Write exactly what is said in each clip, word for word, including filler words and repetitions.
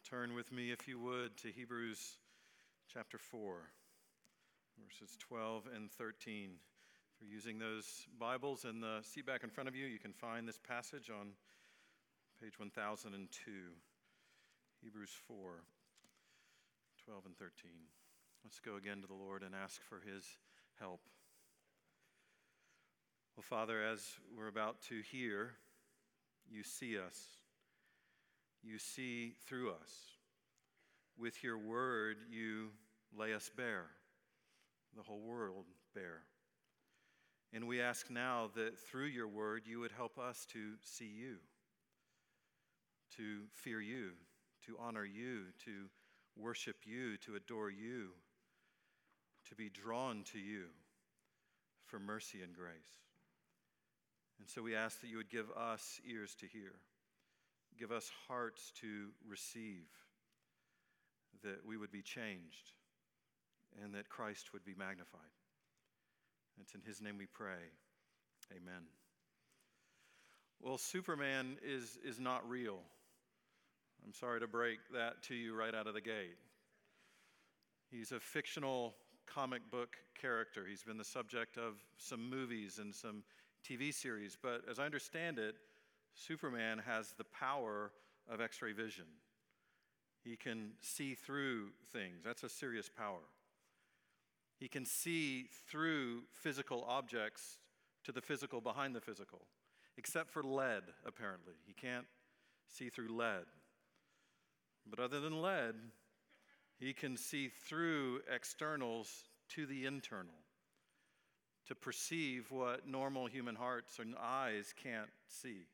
Turn with me, if you would, to Hebrews chapter four, verses twelve and thirteen. If you're using those Bibles in the seat back in front of you, you can find this passage on page one thousand two. Hebrews four, twelve and thirteen. Let's go again to the Lord and ask for his help. Well, Father, as we're about to hear, you see us. You see through us. With your word, you lay us bare, the whole world bare. And we ask now that through your word, you would help us to see you, to fear you, to honor you, to worship you, to adore you, to be drawn to you for mercy and grace. And so we ask that you would give us ears to hear. Give us hearts to receive, that we would be changed, and that Christ would be magnified. It's in his name we pray. Amen. Well, Superman is, is not real. I'm sorry to break that to you right out of the gate. He's a fictional comic book character. He's been the subject of some movies and some T V series, but as I understand it, Superman has the power of X-ray vision. He can see through things. That's a serious power. He can see through physical objects to the physical behind the physical, except for lead, apparently. He can't see through lead. But other than lead, he can see through externals to the internal, to perceive what normal human hearts and eyes can't see.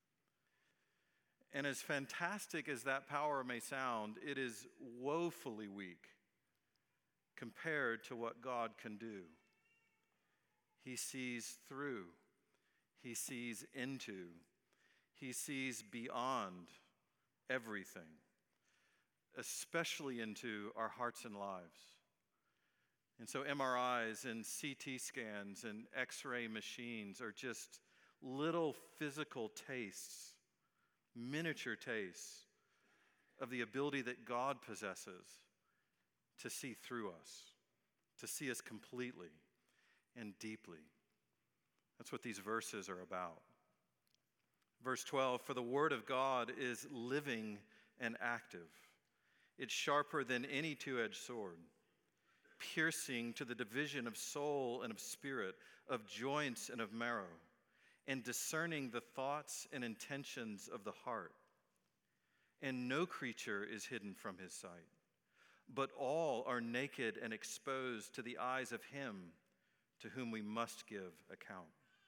And as fantastic as that power may sound, it is woefully weak compared to what God can do. He sees through, he sees into, he sees beyond everything, especially into our hearts and lives. And so M R Is and C T scans and X-ray machines are just little physical tastes, miniature tastes of the ability that God possesses to see through us, to see us completely and deeply. That's what these verses are about. Verse twelve, for the word of God is living and active. It's sharper than any two-edged sword, piercing to the division of soul and of spirit, of joints and of marrow, and discerning the thoughts and intentions of the heart. And no creature is hidden from his sight, but all are naked and exposed to the eyes of him to whom we must give account.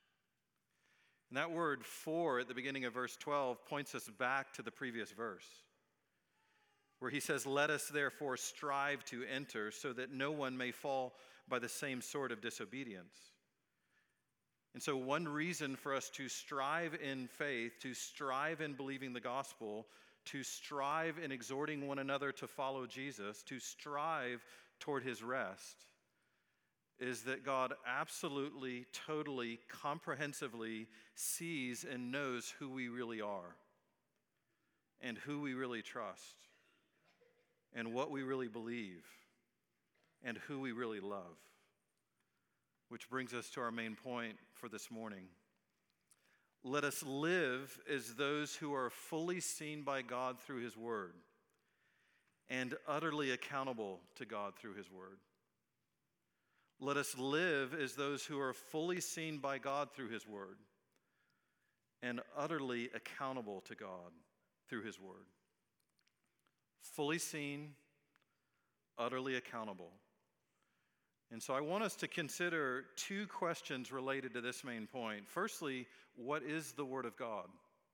And that word for at the beginning of verse twelve points us back to the previous verse, where he says, let us therefore strive to enter so that no one may fall by the same sort of disobedience. And so one reason for us to strive in faith, to strive in believing the gospel, to strive in exhorting one another to follow Jesus, to strive toward his rest, is that God absolutely, totally, comprehensively sees and knows who we really are and who we really trust and what we really believe and who we really love. Which brings us to our main point for this morning. Let us live as those who are fully seen by God through his word and utterly accountable to God through his word. Let us live as those who are fully seen by God through his word and utterly accountable to God through his word. Fully seen, utterly accountable. And so I want us to consider two questions related to this main point. Firstly, what is the Word of God?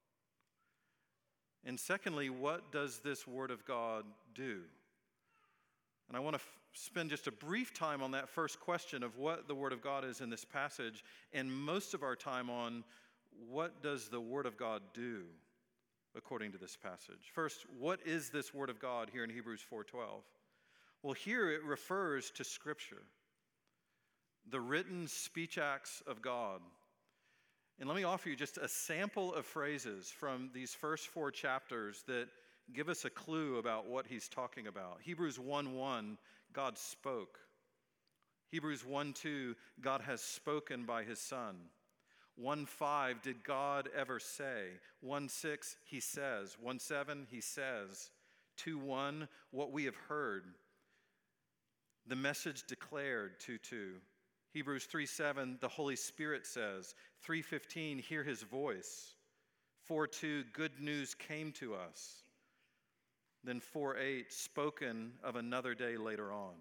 And secondly, what does this Word of God do? And I want to f- spend just a brief time on that first question of what the Word of God is in this passage, and most of our time on what does the Word of God do according to this passage. First, what is this Word of God here in Hebrews four twelve? Well, here it refers to Scripture, the written speech acts of God. And let me offer you just a sample of phrases from these first four chapters that give us a clue about what he's talking about. Hebrews one one, God spoke. Hebrews one two, God has spoken by his Son. one five, did God ever say? one six, he says. one seven, he says. two one, what we have heard. The message declared, two two. Hebrews three seven, the Holy Spirit says. three fifteen, hear his voice. four two, good news came to us. Then four eight, spoken of another day later on.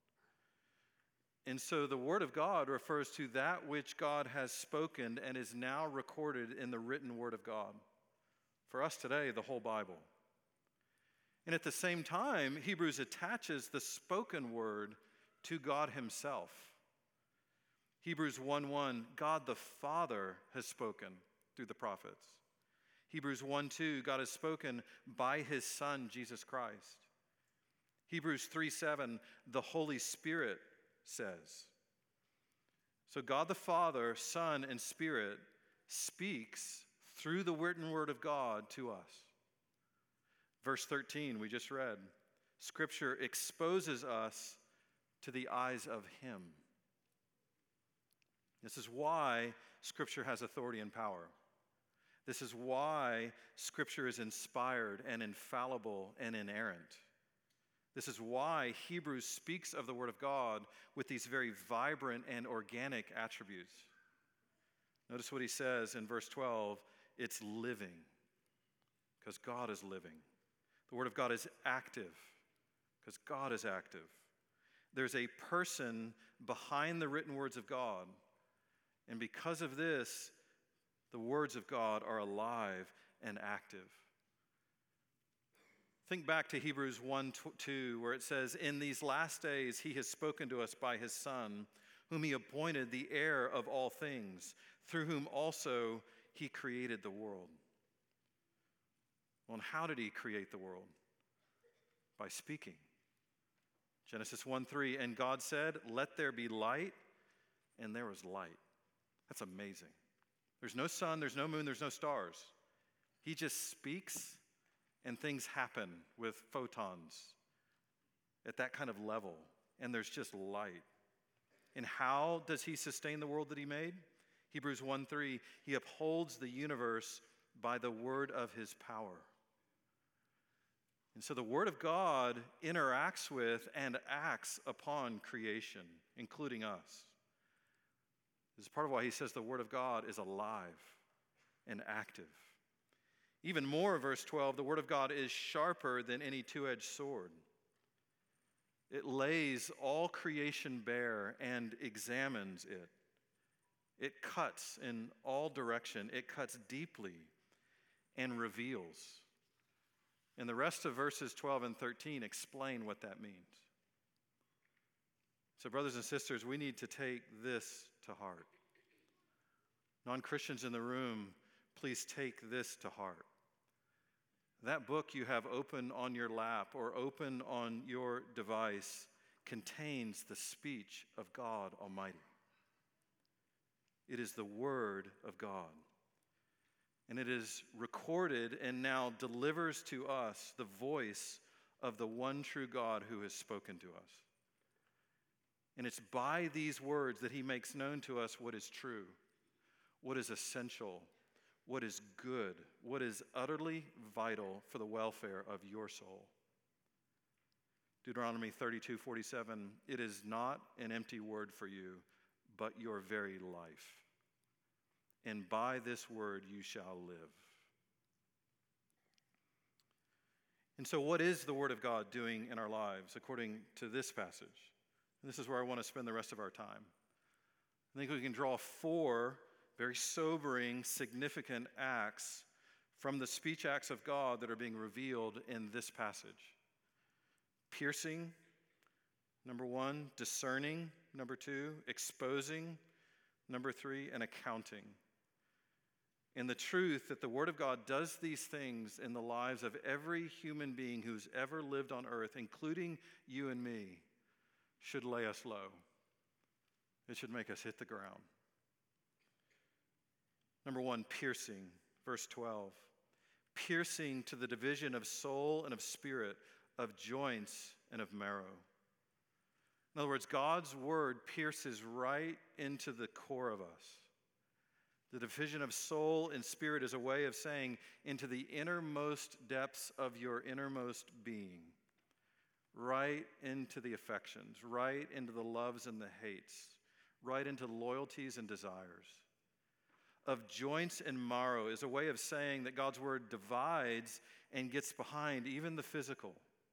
And so the Word of God refers to that which God has spoken and is now recorded in the written Word of God. For us today, the whole Bible. And at the same time, Hebrews attaches the spoken word to God himself. Hebrews one one, God the Father has spoken through the prophets. Hebrews one two, God has spoken by his Son, Jesus Christ. Hebrews three seven, the Holy Spirit says. So God the Father, Son, and Spirit speaks through the written word of God to us. Verse thirteen, we just read, Scripture exposes us to the eyes of him. This is why Scripture has authority and power. This is why Scripture is inspired and infallible and inerrant. This is why Hebrews speaks of the Word of God with these very vibrant and organic attributes. Notice what he says in verse twelve, it's living, because God is living. The Word of God is active, because God is active. There's a person behind the written words of God, and because of this, the words of God are alive and active. Think back to Hebrews one two, where it says, in these last days he has spoken to us by his Son, whom he appointed the heir of all things, through whom also he created the world. Well, and how did he create the world? By speaking. Genesis one three, and God said, let there be light, and there was light. That's amazing. There's no sun, there's no moon, there's no stars. He just speaks, and things happen with photons at that kind of level, and there's just light. And how does he sustain the world that he made? Hebrews one three, he upholds the universe by the word of his power. And so the Word of God interacts with and acts upon creation, including us. This is part of why he says the Word of God is alive and active. Even more, verse twelve, the Word of God is sharper than any two-edged sword. It lays all creation bare and examines it. It cuts in all direction. It cuts deeply and reveals. And the rest of verses twelve and thirteen explain what that means. So, brothers and sisters, we need to take this to heart. Non-Christians in the room, please take this to heart. That book you have open on your lap or open on your device contains the speech of God Almighty. It is the Word of God. And it is recorded and now delivers to us the voice of the one true God who has spoken to us. And it's by these words that he makes known to us what is true, what is essential, what is good, what is utterly vital for the welfare of your soul. Deuteronomy thirty-two forty-seven, it is not an empty word for you, but your very life. And by this word you shall live. And so what is the Word of God doing in our lives according to this passage? And this is where I want to spend the rest of our time. I think we can draw four very sobering, significant acts from the speech acts of God that are being revealed in this passage. Piercing, number one. Discerning, number two. Exposing, number three. And accounting. And the truth that the Word of God does these things in the lives of every human being who's ever lived on earth, including you and me, should lay us low. It should make us hit the ground. Number one, piercing, verse twelve. piercing to the division of soul and of spirit, of joints and of marrow. In other words, God's word pierces right into the core of us. The division of soul and spirit is a way of saying into the innermost depths of your innermost being, right into the affections, right into the loves and the hates, right into loyalties and desires. Of joints and marrow is a way of saying that God's word divides and gets behind even the physical,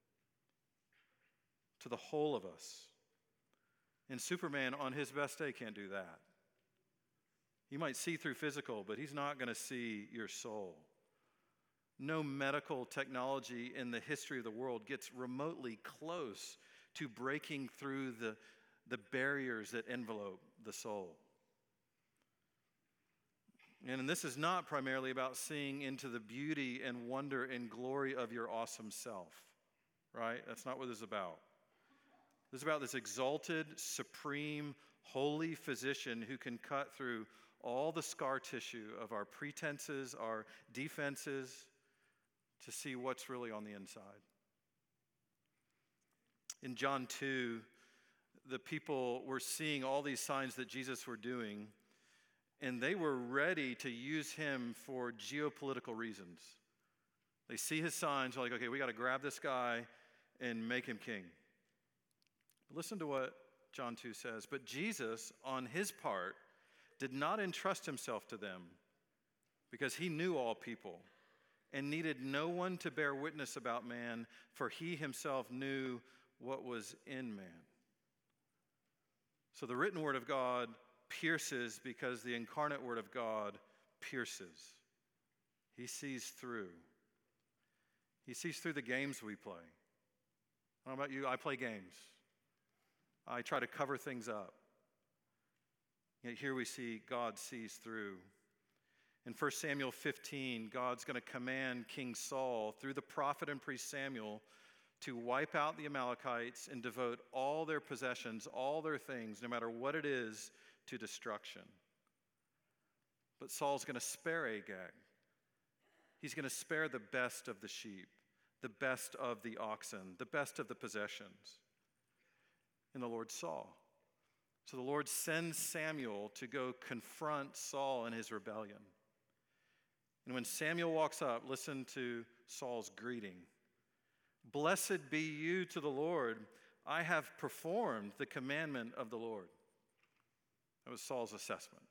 to the whole of us. And Superman on his best day can't do that. He might see through physical, but he's not going to see your soul. No medical technology in the history of the world gets remotely close to breaking through the, the barriers that envelope the soul. And this is not primarily about seeing into the beauty and wonder and glory of your awesome self, right? That's not what this is about. This is about this exalted, supreme, holy physician who can cut through all the scar tissue of our pretenses, our defenses, to see what's really on the inside. In John two, the people were seeing all these signs that Jesus were doing, and they were ready to use him for geopolitical reasons. They see his signs, they're like, okay, we got to grab this guy and make him king. Listen to what John two says. But Jesus, on his part, did not entrust himself to them because he knew all people and needed no one to bear witness about man, for he himself knew what was in man. So the written word of God pierces because the incarnate word of God pierces. He sees through. He sees through the games we play. I don't know about you, I play games. I try to cover things up. Yet here we see God sees through. In First Samuel fifteen, God's going to command King Saul through the prophet and priest Samuel to wipe out the Amalekites and devote all their possessions, all their things, no matter what it is, to destruction. But Saul's going to spare Agag. He's going to spare the best of the sheep, the best of the oxen, the best of the possessions. And the Lord saw. So the Lord sends Samuel to go confront Saul in his rebellion. And when Samuel walks up, listen to Saul's greeting. Blessed be you to the Lord. I have performed the commandment of the Lord. That was Saul's assessment.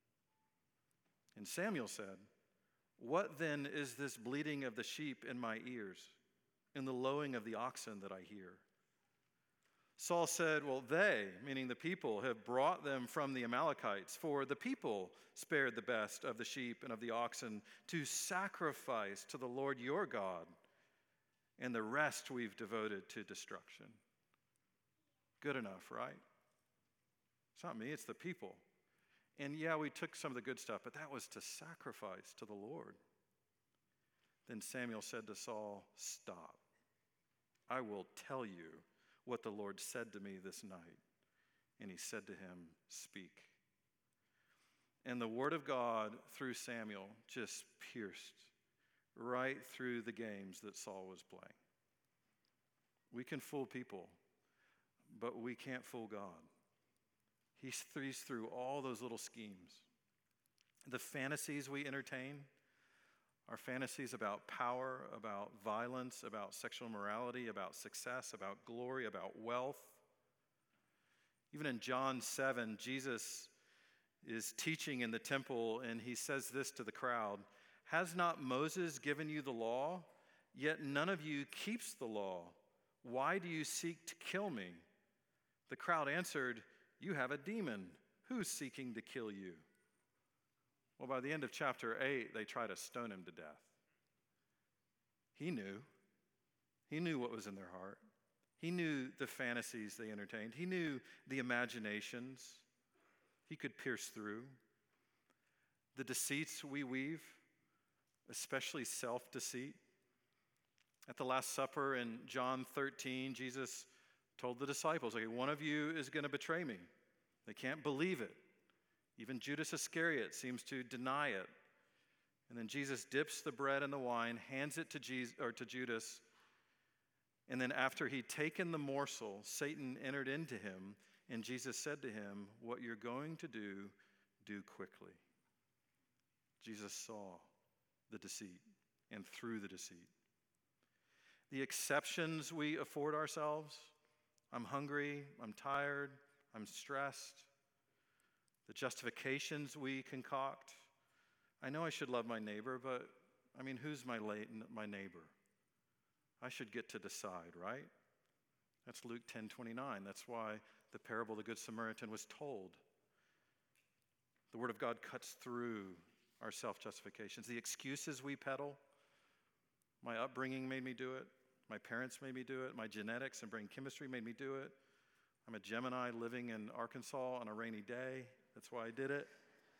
And Samuel said, what then is this bleating of the sheep in my ears, and the lowing of the oxen that I hear? Saul said, well, they, meaning the people, have brought them from the Amalekites, for the people spared the best of the sheep and of the oxen to sacrifice to the Lord your God, and the rest we've devoted to destruction. Good enough, right? It's not me, it's the people. And yeah, we took some of the good stuff, but that was to sacrifice to the Lord. Then Samuel said to Saul, stop. I will tell you what the Lord said to me this night. And he said to him, speak. And the word of God through Samuel just pierced right through the games that Saul was playing. We can fool people, but we can't fool God. He sees through all those little schemes. The fantasies we entertain are fantasies about power, about violence, about sexual immorality, about success, about glory, about wealth. Even in John seven, Jesus is teaching in the temple, and he says this to the crowd, has not Moses given you the law? Yet none of you keeps the law. Why do you seek to kill me? The crowd answered, you have a demon. Who's seeking to kill you? Well, by the end of chapter eight, they try to stone him to death. He knew. He knew what was in their heart. He knew the fantasies they entertained. He knew the imaginations. He could pierce through. The deceits we weave, especially self-deceit. At the Last Supper in John thirteen, Jesus told the disciples, okay, one of you is going to betray me. They can't believe it. Even Judas Iscariot seems to deny it. And then Jesus dips the bread in the wine, hands it to Jesus, or to Judas. And then after he'd taken the morsel, Satan entered into him, and Jesus said to him, "What you're going to do, do quickly." Jesus saw the deceit and through the deceit. The exceptions we afford ourselves, I'm hungry, I'm tired, I'm stressed. The justifications we concoct, I know I should love my neighbor, but I mean, who's my, late, my neighbor? I should get to decide, right? That's Luke ten twenty-nine. That's why the parable of the Good Samaritan was told. The Word of God cuts through our self-justifications. The excuses we peddle, my upbringing made me do it. My parents made me do it. My genetics and brain chemistry made me do it. I'm a Gemini living in Arkansas on a rainy day. That's why I did it.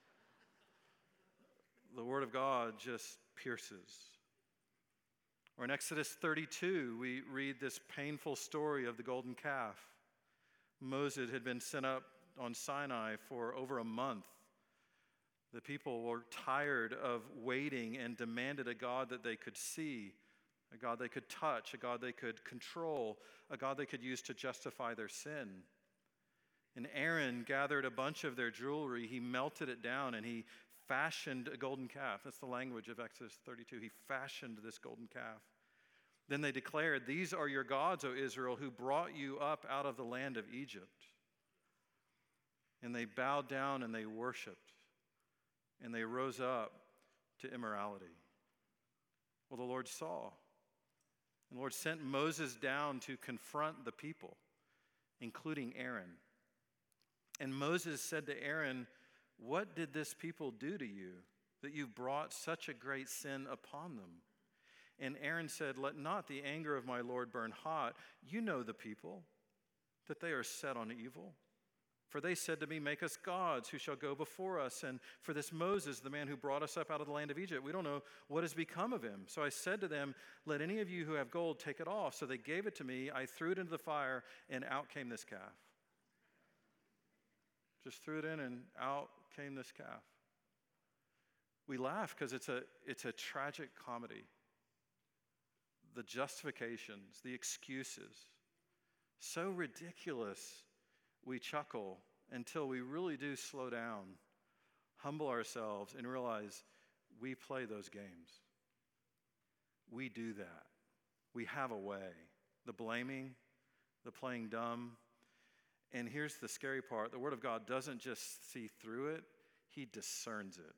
The Word of God just pierces. Or in Exodus thirty-two, we read this painful story of the golden calf. Moses had been sent up on Sinai for over a month. The people were tired of waiting and demanded a God that they could see, a God they could touch, a God they could control, a God they could use to justify their sin. And Aaron gathered a bunch of their jewelry, he melted it down, and he fashioned a golden calf. That's the language of Exodus thirty-two. He fashioned this golden calf. Then they declared, "These are your gods, O Israel, who brought you up out of the land of Egypt." And they bowed down and they worshiped. And they rose up to immorality. Well, the Lord saw. And the Lord sent Moses down to confront the people, including Aaron. And Moses said to Aaron, "What did this people do to you, that you've brought such a great sin upon them?" And Aaron said, "Let not the anger of my Lord burn hot. You know the people, that they are set on evil. For they said to me, 'Make us gods who shall go before us.' And for this Moses, the man who brought us up out of the land of Egypt, we don't know what has become of him. So I said to them, 'Let any of you who have gold take it off.' So they gave it to me. I threw it into the fire, and out came this calf." Just threw it in, and out came this calf. We laugh because it's a, it's a tragic comedy. The justifications, the excuses, so ridiculous, we chuckle until we really do slow down, humble ourselves, and realize we play those games. We do that. We have a way. The blaming, the playing dumb. And here's the scary part. The Word of God doesn't just see through it, He discerns it.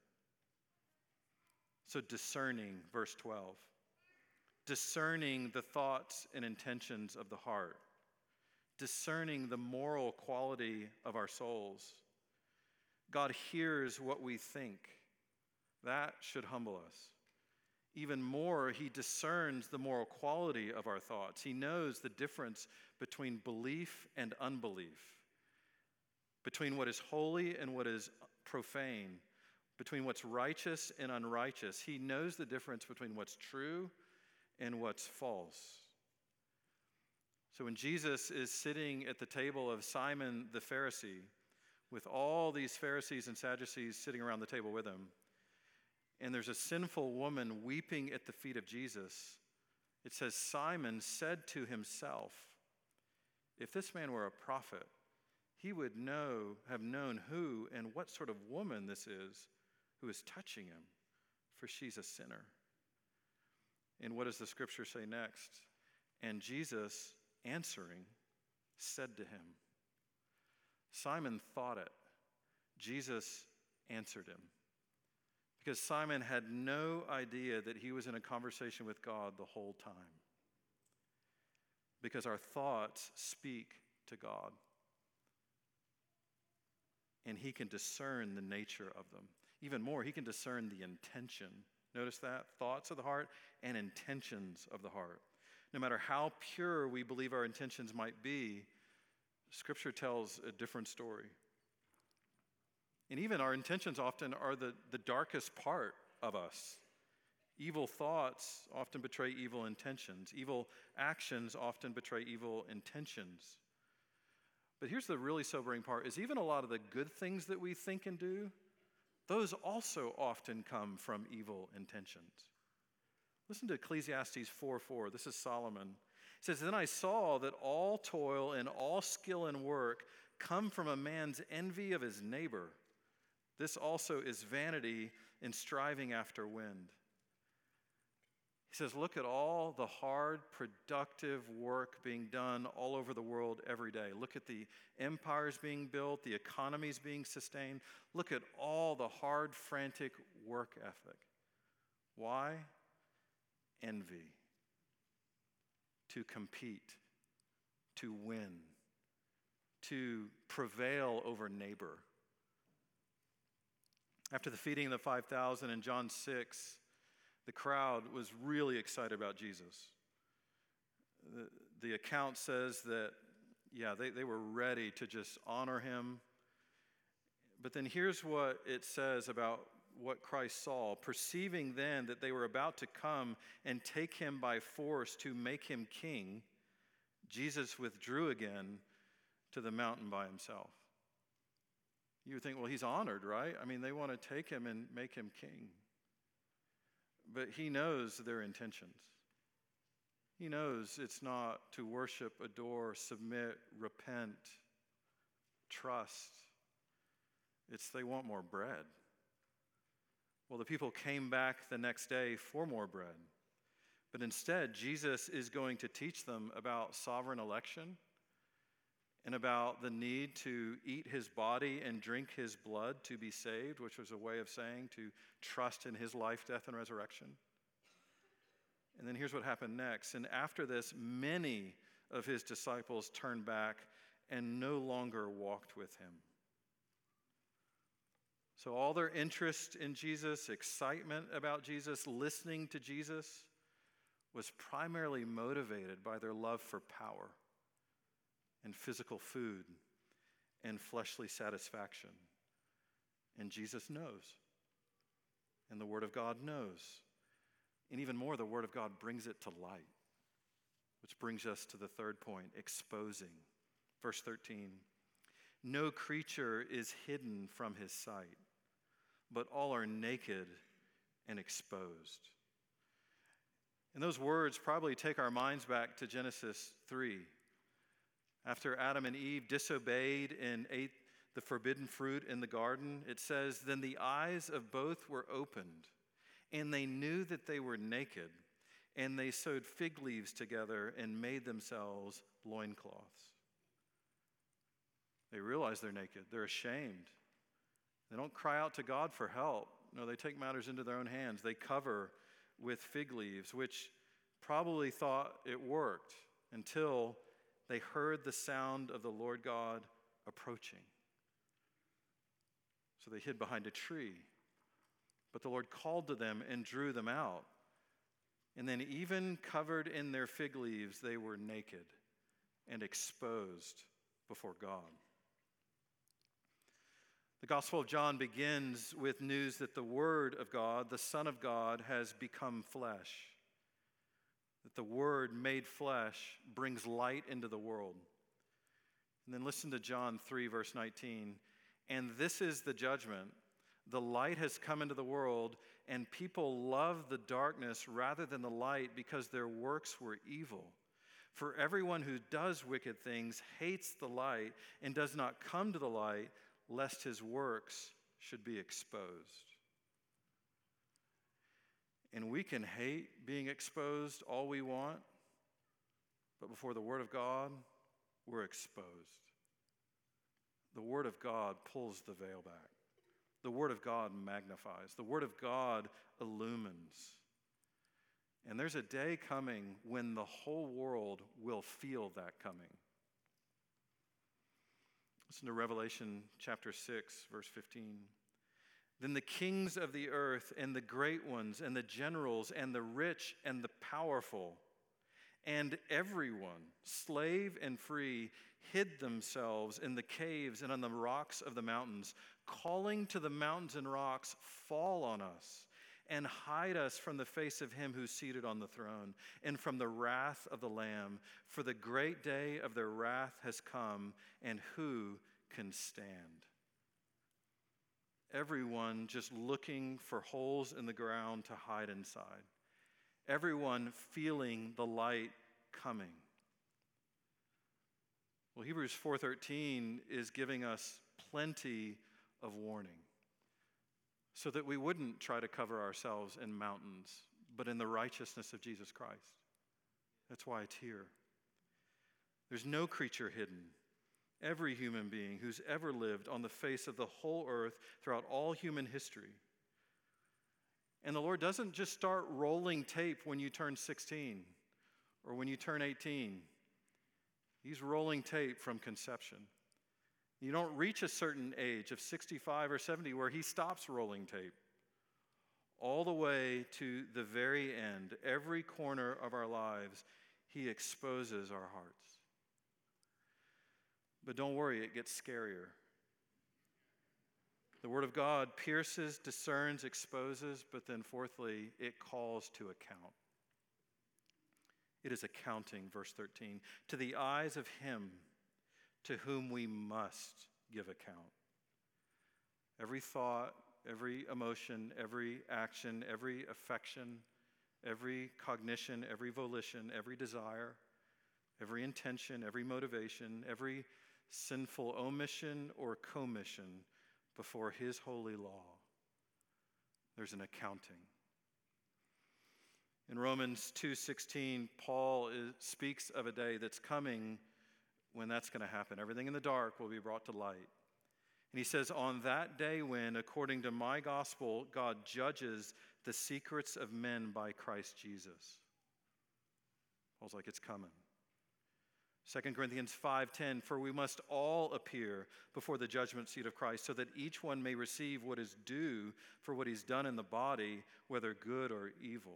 So discerning, verse twelve. Discerning the thoughts and intentions of the heart. Discerning the moral quality of our souls. God hears what we think. That should humble us. Even more, He discerns the moral quality of our thoughts. He knows the difference between belief and unbelief, between what is holy and what is profane, between what's righteous and unrighteous. He knows the difference between what's true and what's false. So when Jesus is sitting at the table of Simon the Pharisee, with all these Pharisees and Sadducees sitting around the table with him, and there's a sinful woman weeping at the feet of Jesus, it says, Simon said to himself, "If this man were a prophet, he would know, have known who and what sort of woman this is who is touching him, for she's a sinner." And what does the scripture say next? And Jesus, answering, said to him. Simon thought it. Jesus answered him. Because Simon had no idea that he was in a conversation with God the whole time. Because our thoughts speak to God. And He can discern the nature of them. Even more, He can discern the intention. Notice that? Thoughts of the heart and intentions of the heart. No matter how pure we believe our intentions might be, Scripture tells a different story. And even our intentions often are the, the darkest part of us. Evil thoughts often betray evil intentions. Evil actions often betray evil intentions. But here's the really sobering part, is even a lot of the good things that we think and do those also often come from evil intentions. Listen to Ecclesiastes four four. This is Solomon. It says, "Then I saw that all toil and all skill and work come from a man's envy of his neighbor. This also is vanity and striving after wind." He says, look at all the hard, productive work being done all over the world every day. Look at the empires being built, the economies being sustained. Look at all the hard, frantic work ethic. Why? Envy. To compete, to win, to prevail over neighbor. After the feeding of the five thousand in John six, the crowd was really excited about Jesus. The, the account says that, yeah, they, they were ready to just honor him. But then here's what it says about what Christ saw. "Perceiving then that they were about to come and take him by force to make him king, Jesus withdrew again to the mountain by himself." You would think, well, he's honored, right? I mean, they want to take him and make him king. But he knows their intentions. He knows it's not to worship, adore, submit, repent, trust. It's they want more bread. Well, the people came back the next day for more bread. But instead, Jesus is going to teach them about sovereign election and about the need to eat his body and drink his blood to be saved, which was a way of saying to trust in his life, death, and resurrection. And then here's what happened next. "And after this, many of his disciples turned back and no longer walked with him." So all their interest in Jesus, excitement about Jesus, listening to Jesus, was primarily motivated by their love for power and physical food and fleshly satisfaction. And Jesus knows. And the Word of God knows. And even more, the Word of God brings it to light. Which brings us to the third point, exposing. Verse thirteen, "No creature is hidden from his sight, but all are naked and exposed." And those words probably take our minds back to Genesis three. After Adam and Eve disobeyed and ate the forbidden fruit in the garden, it says, "Then the eyes of both were opened, and they knew that they were naked, and they sewed fig leaves together and made themselves loincloths." They realize they're naked. They're ashamed. They don't cry out to God for help. No, they take matters into their own hands. They cover with fig leaves, which probably thought it worked until they heard the sound of the Lord God approaching. So they hid behind a tree. But the Lord called to them and drew them out. And then even covered in their fig leaves, they were naked and exposed before God. The Gospel of John begins with news that the Word of God, the Son of God, has become flesh. That the Word made flesh brings light into the world. And then listen to John three, verse nineteen. "And this is the judgment. The light has come into the world, and people love the darkness rather than the light because their works were evil. For everyone who does wicked things hates the light and does not come to the light, lest his works should be exposed." And we can hate being exposed all we want, but before the Word of God, we're exposed. The Word of God pulls the veil back. The Word of God magnifies. The Word of God illumines. And there's a day coming when the whole world will feel that coming. Listen to Revelation chapter six, verse fifteen. "Then the kings of the earth and the great ones and the generals and the rich and the powerful and everyone, slave and free, hid themselves in the caves and on the rocks of the mountains, calling to the mountains and rocks, 'Fall on us and hide us from the face of him who's seated on the throne and from the wrath of the Lamb. For the great day of their wrath has come, and who can stand?'" Everyone just looking for holes in the ground to hide inside. Everyone feeling the light coming. Well, Hebrews four thirteen is giving us plenty of warning so that we wouldn't try to cover ourselves in mountains, but in the righteousness of Jesus Christ. That's why it's here. There's no creature hidden. Every human being who's ever lived on the face of the whole earth throughout all human history. And the Lord doesn't just start rolling tape when you turn sixteen or when you turn eighteen. He's rolling tape from conception. You don't reach a certain age of sixty-five or seventy where he stops rolling tape. All the way to the very end, every corner of our lives, he exposes our hearts. But don't worry, it gets scarier. The Word of God pierces, discerns, exposes, but then fourthly, it calls to account. It is accounting, verse thirteen, to the eyes of him to whom we must give account. Every thought, every emotion, every action, every affection, every cognition, every volition, every desire, every intention, every motivation, every sinful omission or commission before his holy law. There's an accounting. In Romans two sixteen, Paul is, speaks of a day that's coming when that's going to happen. Everything in the dark will be brought to light. And he says, on that day when, according to my gospel, God judges the secrets of men by Christ Jesus. Paul's like, it's coming. Second Corinthians five ten, for we must all appear before the judgment seat of Christ so that each one may receive what is due for what he's done in the body, whether good or evil.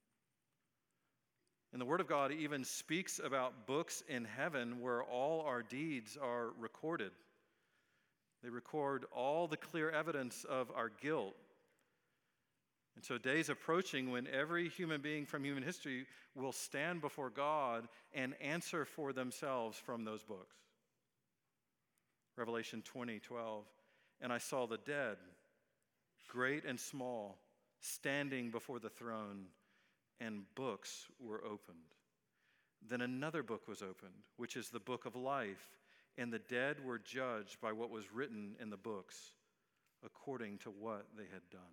And the Word of God even speaks about books in heaven where all our deeds are recorded. They record all the clear evidence of our guilt. And so days approaching when every human being from human history will stand before God and answer for themselves from those books. Revelation twenty twelve, and I saw the dead, great and small, standing before the throne, and books were opened. Then another book was opened, which is the book of life, and the dead were judged by what was written in the books, according to what they had done.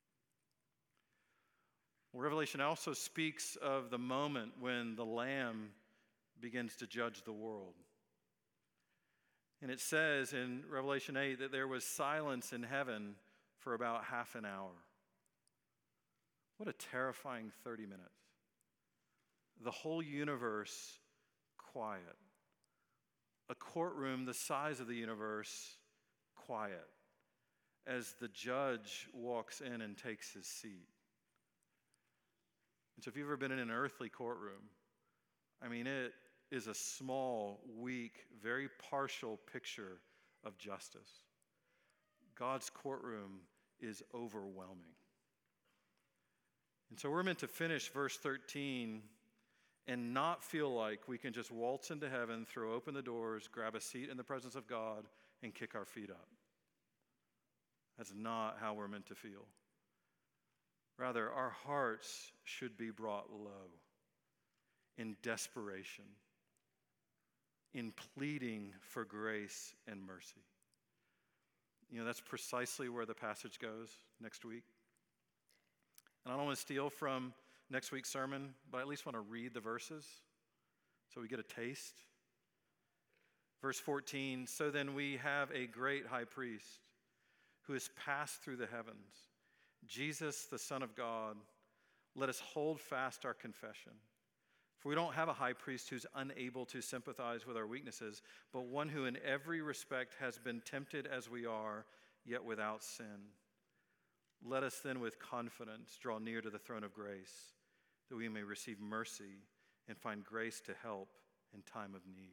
Well, Revelation also speaks of the moment when the Lamb begins to judge the world. And it says in Revelation eight that there was silence in heaven for about half an hour. What a terrifying thirty minutes. The whole universe quiet. A courtroom the size of the universe quiet as the judge walks in and takes his seat. And so if you've ever been in an earthly courtroom, I mean, it is a small, weak, very partial picture of justice. God's courtroom is overwhelming. And so we're meant to finish verse thirteen and not feel like we can just waltz into heaven, throw open the doors, grab a seat in the presence of God, and kick our feet up. That's not how we're meant to feel. Rather, our hearts should be brought low in desperation, in pleading for grace and mercy. You know, that's precisely where the passage goes next week. And I don't want to steal from next week's sermon, but I at least want to read the verses so we get a taste. Verse fourteen, so then we have a great high priest who has passed through the heavens, Jesus, the Son of God. Let us hold fast our confession. For we don't have a high priest who's unable to sympathize with our weaknesses, but one who in every respect has been tempted as we are, yet without sin. Let us then with confidence draw near to the throne of grace, that we may receive mercy and find grace to help in time of need.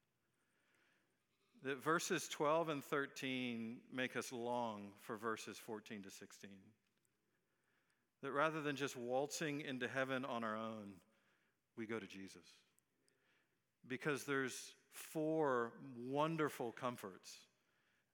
That verses twelve and thirteen make us long for verses fourteen to sixteen. That rather than just waltzing into heaven on our own, we go to Jesus. Because there's four wonderful comforts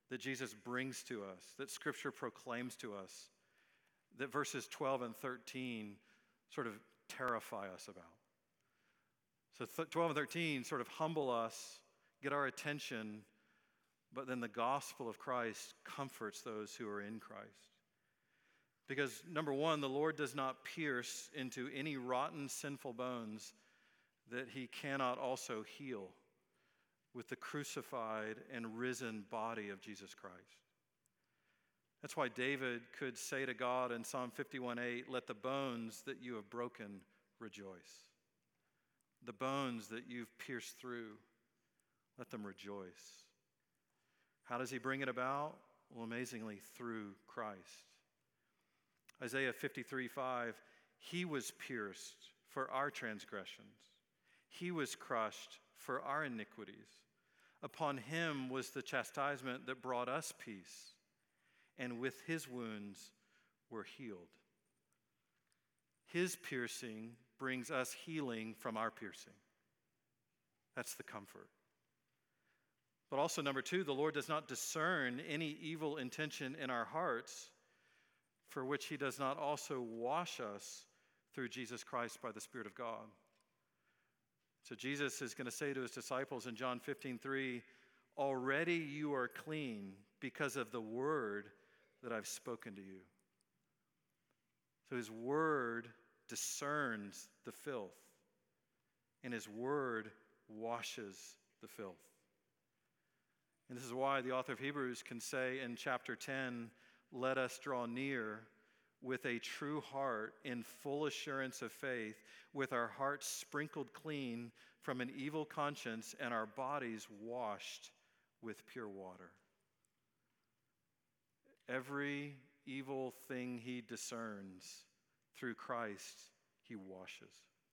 that Jesus brings to us, that Scripture proclaims to us, that verses twelve and thirteen sort of terrify us about. So th- twelve and thirteen sort of humble us, get our attention, but then the gospel of Christ comforts those who are in Christ. Because number one, the Lord does not pierce into any rotten, sinful bones that he cannot also heal with the crucified and risen body of Jesus Christ. That's why David could say to God in Psalm fifty-one eight, "Let the bones that you have broken rejoice." The bones that you've pierced through, let them rejoice. How does he bring it about? Well, amazingly, through Christ. Isaiah fifty-three five, he was pierced for our transgressions. He was crushed for our iniquities. Upon him was the chastisement that brought us peace, and with his wounds we're healed. His piercing brings us healing from our piercing. That's the comfort. But also, number two, the Lord does not discern any evil intention in our hearts, for which he does not also wash us through Jesus Christ by the Spirit of God. So Jesus is going to say to his disciples in John fifteen three, "Already you are clean because of the word that I've spoken to you." So his word discerns the filth, and his word washes the filth. And this is why the author of Hebrews can say in chapter ten, "Let us draw near with a true heart in full assurance of faith, with our hearts sprinkled clean from an evil conscience and our bodies washed with pure water." Every evil thing he discerns, through Christ, he washes.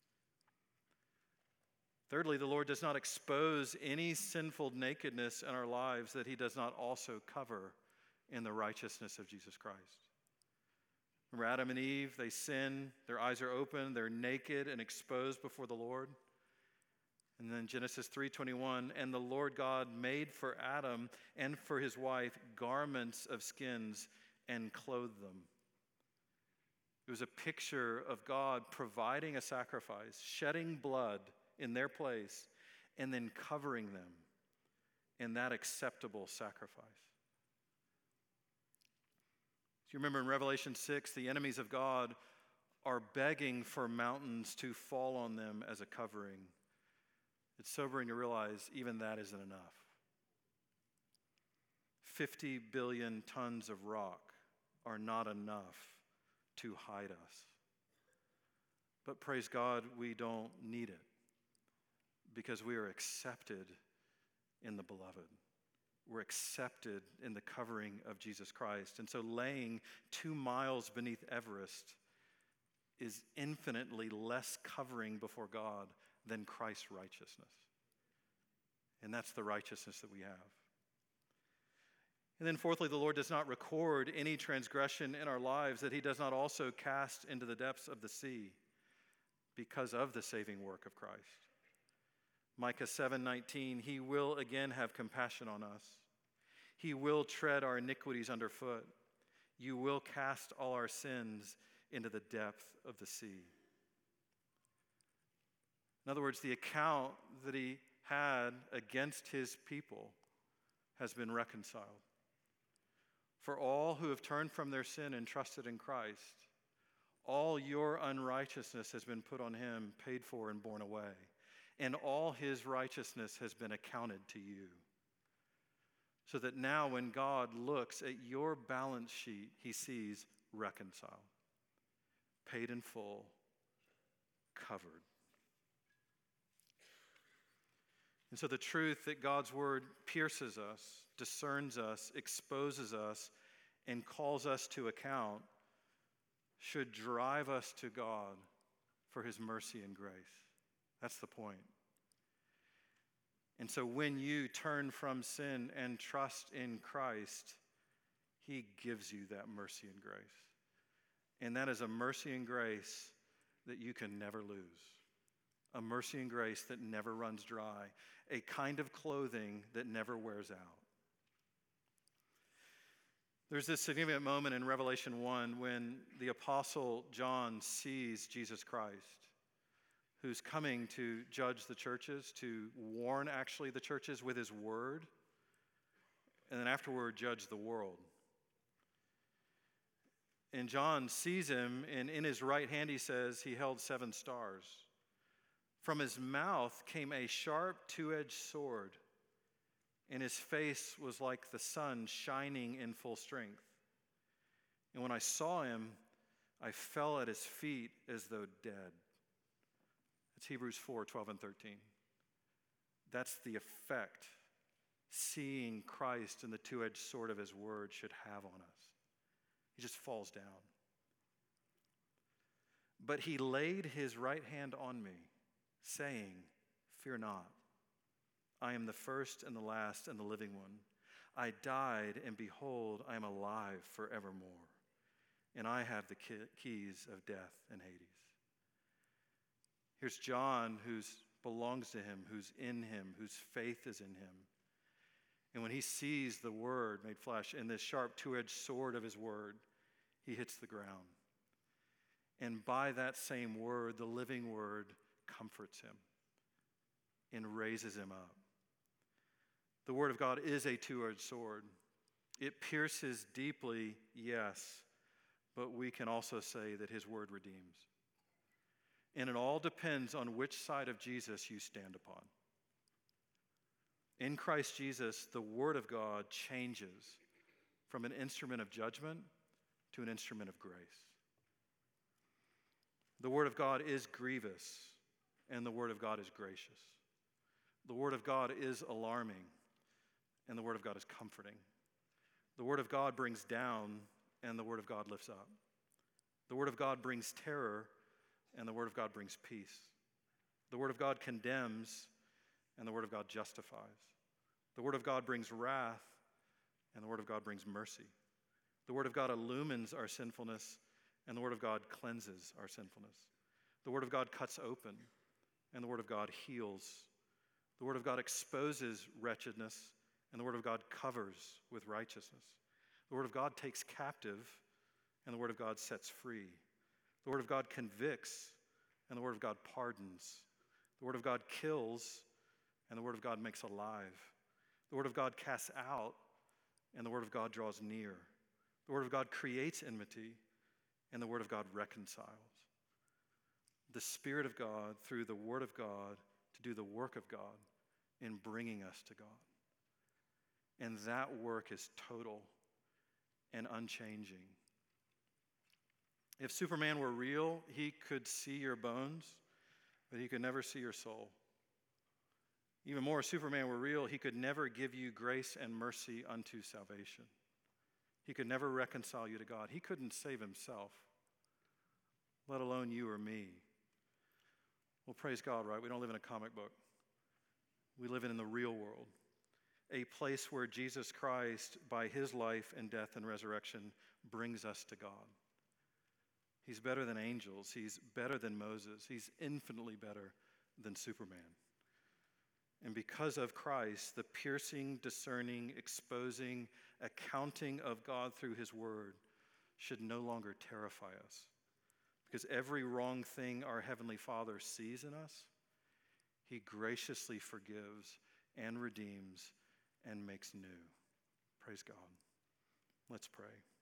Thirdly, the Lord does not expose any sinful nakedness in our lives that he does not also cover in the righteousness of Jesus Christ. Remember Adam and Eve, they sin, their eyes are open, they're naked and exposed before the Lord. And then Genesis three twenty-one, "And the Lord God made for Adam and for his wife garments of skins and clothed them." It was a picture of God providing a sacrifice, shedding blood in their place, and then covering them in that acceptable sacrifice. You remember in Revelation six, the enemies of God are begging for mountains to fall on them as a covering. It's sobering to realize even that isn't enough. fifty billion tons of rock are not enough to hide us. But praise God, we don't need it because we are accepted in the beloved. We're accepted in the covering of Jesus Christ. And so laying two miles beneath Everest is infinitely less covering before God than Christ's righteousness. And that's the righteousness that we have. And then fourthly, the Lord does not record any transgression in our lives that he does not also cast into the depths of the sea because of the saving work of Christ. Micah seven nineteen, "He will again have compassion on us. He will tread our iniquities underfoot. You will cast all our sins into the depth of the sea." In other words, the account that he had against his people has been reconciled. For all who have turned from their sin and trusted in Christ, all your unrighteousness has been put on him, paid for, and borne away. And all his righteousness has been accounted to you. So that now when God looks at your balance sheet, he sees reconciled, paid in full, covered. And so the truth that God's word pierces us, discerns us, exposes us, and calls us to account should drive us to God for his mercy and grace. That's the point. And so when you turn from sin and trust in Christ, he gives you that mercy and grace. And that is a mercy and grace that you can never lose. A mercy and grace that never runs dry. A kind of clothing that never wears out. There's this significant moment in Revelation one when the Apostle John sees Jesus Christ, who's coming to judge the churches, to warn actually the churches with his word, and then afterward judge the world. And John sees him, and in his right hand, he says, he held seven stars. From his mouth came a sharp two-edged sword, and his face was like the sun shining in full strength. And when I saw him, I fell at his feet as though dead. It's Hebrews four, twelve and thirteen. That's the effect seeing Christ and the two-edged sword of his word should have on us. He just falls down. But he laid his right hand on me, saying, "Fear not. I am the first and the last and the living one. I died, and behold, I am alive forevermore. And I have the keys of death and Hades." Here's John, who belongs to him, who's in him, whose faith is in him. And when he sees the word made flesh and this sharp two-edged sword of his word, he hits the ground. And by that same word, the living word comforts him and raises him up. The word of God is a two-edged sword. It pierces deeply, yes, but we can also say that his word redeems. And it all depends on which side of Jesus you stand upon. In Christ Jesus, the word of God changes from an instrument of judgment to an instrument of grace. The word of God is grievous, and the word of God is gracious. The word of God is alarming, and the word of God is comforting. The word of God brings down, and the word of God lifts up. The word of God brings terror, and the word of God brings peace. The word of God condemns, and the word of God justifies. The word of God brings wrath, and the word of God brings mercy. The word of God illumines our sinfulness, and the word of God cleanses our sinfulness. The word of God cuts open, and the word of God heals. The word of God exposes wretchedness, and the word of God covers with righteousness. The word of God takes captive, and the word of God sets free. The word of God convicts, and the word of God pardons. The word of God kills, and the word of God makes alive. The word of God casts out, and the word of God draws near. The word of God creates enmity, and the word of God reconciles. The Spirit of God, through the word of God, to do the work of God in bringing us to God. And that work is total and unchanging. If Superman were real, he could see your bones, but he could never see your soul. Even more, if Superman were real, he could never give you grace and mercy unto salvation. He could never reconcile you to God. He couldn't save himself, let alone you or me. Well, praise God, right? We don't live in a comic book. We live in the real world, a place where Jesus Christ, by his life and death and resurrection, brings us to God. He's better than angels. He's better than Moses. He's infinitely better than Superman. And because of Christ, the piercing, discerning, exposing, accounting of God through his word should no longer terrify us. Because every wrong thing our Heavenly Father sees in us, he graciously forgives and redeems and makes new. Praise God. Let's pray.